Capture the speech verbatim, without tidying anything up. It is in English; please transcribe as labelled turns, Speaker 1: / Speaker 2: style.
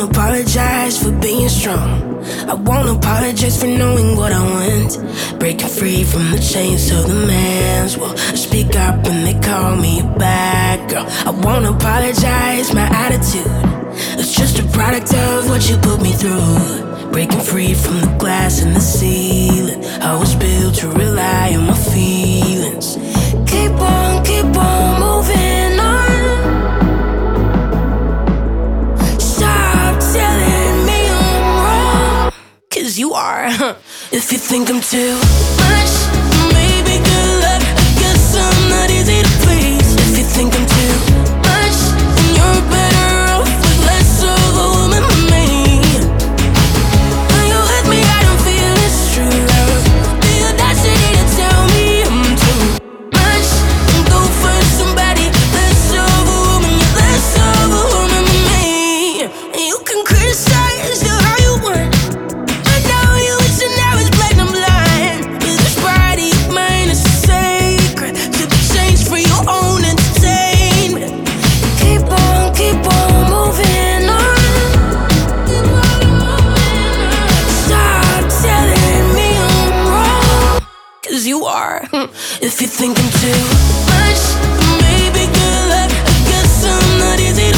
Speaker 1: apologize for being strong. I won't apologize for knowing what I want. Breaking free from the chains of the man's will. Speak up when they call me a bad girl. I won't apologize, my attitude is just a product of what you put me through. Breaking free from the glass in the ceiling. I was built to rely on my feelings. Keep on, keep on moving on. Stop telling me I'm wrong, 'cause you are. If you think I'm too much, maybe good luck. I guess I'm not easy to please. If you think I'm too much, then you're better off with less of a woman than me. When you're with me, I don't feel it's true love. The audacity to tell me I'm too much, and go for somebody less of a woman. You're less of a woman than me. And you can criticize the how you want. I know you listen now, it's blatant blind. But this body of mine is sacred to be changed for your own entertainment. Keep on, keep on moving on. Stop telling me I'm wrong, 'cause you are. If you think I'm too much, maybe good luck. I guess I'm not easy